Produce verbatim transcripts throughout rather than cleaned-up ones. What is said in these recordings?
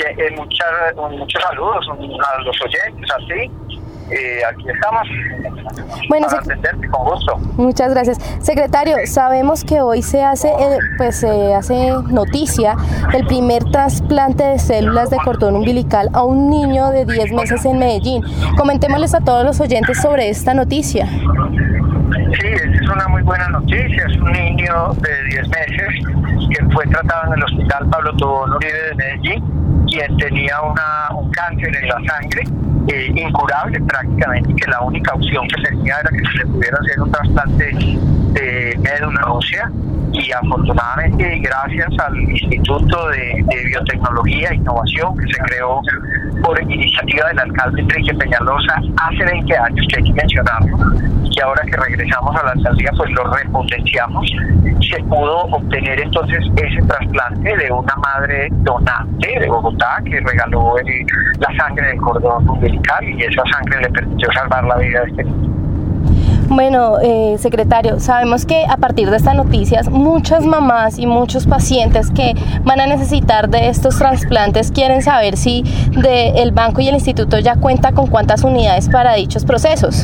Bien, eh, muchas, muchos saludos a los oyentes, a ti. Eh, aquí estamos bueno, para sec- atenderte con gusto. Muchas gracias. Secretario, sabemos que hoy se hace, eh, pues se hace noticia el primer trasplante de células de cordón umbilical a un niño de diez meses en Medellín. Comentémosles a todos los oyentes sobre esta noticia. Sí, es una muy buena noticia. Es un niño de diez meses que fue tratado en el Hospital Pablo Tobón Uribe de Medellín, quien tenía una, un cáncer en la sangre eh, incurable prácticamente, y que la única opción que tenía era que se le pudiera hacer un trasplante de médula ósea. Y afortunadamente, gracias al Instituto de, de Biotecnología e Innovación que se creó por iniciativa del alcalde Enrique Peñalosa hace veinte años, que hay que mencionarlo, y ahora que regresamos a la alcaldía pues lo repotenciamos, se pudo obtener entonces ese trasplante de una madre donante de Bogotá que regaló el, la sangre del cordón umbilical, y esa sangre le permitió salvar la vida de este niño. Bueno, eh, secretario, sabemos que a partir de estas noticias muchas mamás y muchos pacientes que van a necesitar de estos trasplantes quieren saber si de el banco y el instituto ya cuenta con cuántas unidades para dichos procesos.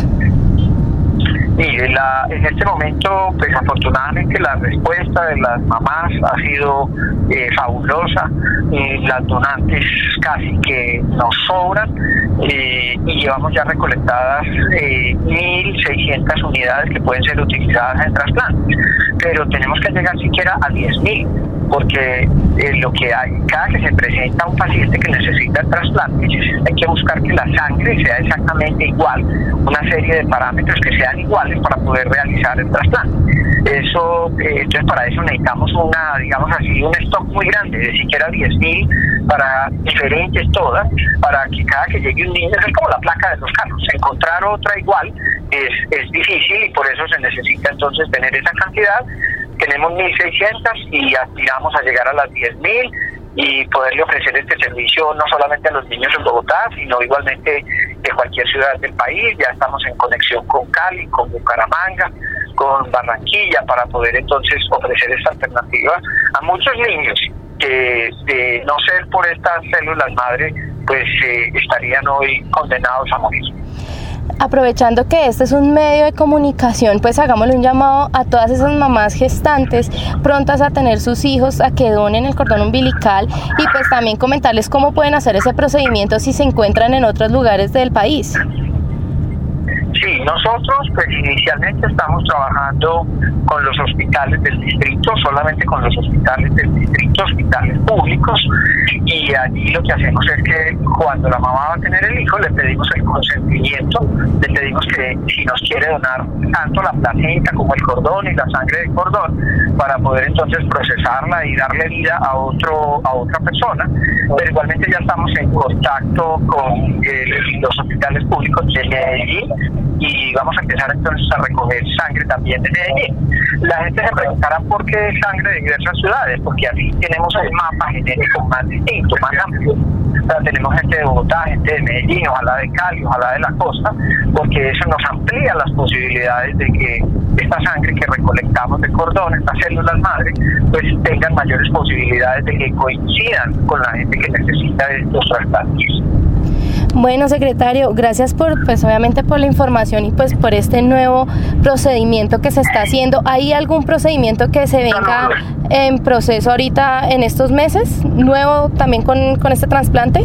Mire, la, en este momento, pues afortunadamente la respuesta de las mamás ha sido eh, fabulosa. Eh, las donantes casi que nos sobran eh, y llevamos ya recolectadas eh, mil seiscientas unidades que pueden ser utilizadas en trasplantes, pero tenemos que llegar siquiera a diez mil, porque eh, lo que hay, cada que se presenta un paciente que necesita el trasplante, hay que buscar que la sangre sea exactamente igual, una serie de parámetros que sean iguales para poder realizar el trasplante. Eso, eh, entonces para eso necesitamos una, digamos así, un stock muy grande, de siquiera diez mil para diferentes todas, para que cada que llegue un niño, es como la placa de los carros, encontrar otra igual es, es difícil, y por eso se necesita entonces tener esa cantidad. Tenemos mil seiscientas y aspiramos a llegar a las diez mil y poderle ofrecer este servicio no solamente a los niños en Bogotá, sino igualmente de cualquier ciudad del país. Ya estamos en conexión con Cali, con Bucaramanga, con Barranquilla, para poder entonces ofrecer esta alternativa a muchos niños que de no ser por estas células madre, pues eh, estarían hoy condenados a morir. Aprovechando que este es un medio de comunicación, pues hagámosle un llamado a todas esas mamás gestantes prontas a tener sus hijos a que donen el cordón umbilical, y pues también comentarles cómo pueden hacer ese procedimiento si se encuentran en otros lugares del país. Sí, nosotros pues inicialmente estamos trabajando con los hospitales del distrito, solamente con los hospitales del distrito, hospitales públicos, y allí lo que hacemos es que cuando la mamá va a tener el hijo le pedimos el consentimiento, le pedimos que si nos quiere donar tanto la placenta como el cordón y la sangre del cordón, para poder entonces procesarla y darle vida a otro a otra persona. Pero igualmente ya estamos en contacto con eh, los hospitales públicos de Medellín, y vamos a empezar entonces a recoger sangre también de Medellín. La gente se preguntará por qué sangre de diversas ciudades, porque así tenemos un mapa genético más distinto, más amplio. O sea, tenemos gente de Bogotá, gente de Medellín, ojalá de Cali, ojalá de la costa, porque eso nos amplía las posibilidades de que esta sangre que recolectamos de cordón, estas células madre, pues tengan mayores posibilidades de que coincidan con la gente que necesita estos trasplantes. Bueno, secretario, gracias por, pues obviamente por la información y pues por este nuevo procedimiento que se está haciendo. ¿Hay algún procedimiento que se venga en proceso ahorita en estos meses, nuevo también con, con este trasplante?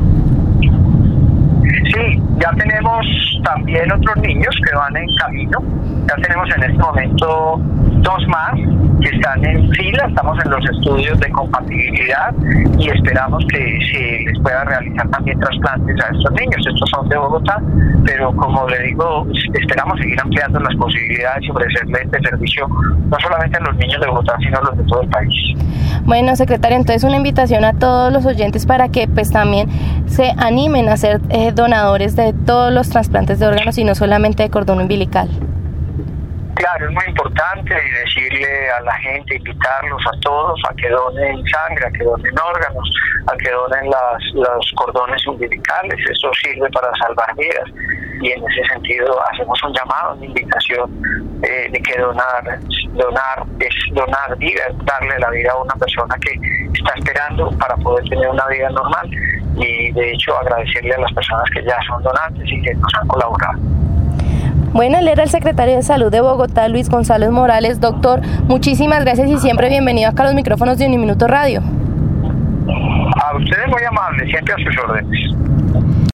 Sí, ya tenemos también otros niños que van en camino. Ya tenemos en este momento dos más que están en fila. Estamos en los estudios de compatibilidad y esperamos que se les pueda realizar también trasplantes a estos niños. Estos son de Bogotá, pero como le digo, esperamos seguir ampliando las posibilidades y ofrecerle este servicio no solamente a los niños de Bogotá, sino a los de todo el país. Bueno, secretario, entonces una invitación a todos los oyentes para que pues también se animen a ser eh, donadores de todos los trasplantes de órganos y no solamente de cordón umbilical. Claro, es muy importante decirle a la gente, invitarlos a todos a que donen sangre, a que donen órganos, a que donen las, los cordones umbilicales. Eso sirve para salvar vidas y en ese sentido hacemos un llamado, una invitación eh, de que donar donar es donar vida, es darle la vida a una persona que está esperando para poder tener una vida normal. Y de hecho agradecerle a las personas que ya son donantes y que nos han colaborado. Bueno, él era el secretario de Salud de Bogotá, Luis González Morales. Doctor, muchísimas gracias y siempre bienvenido acá a los micrófonos de Uniminuto Radio. A ustedes muy amables, siempre a sus órdenes.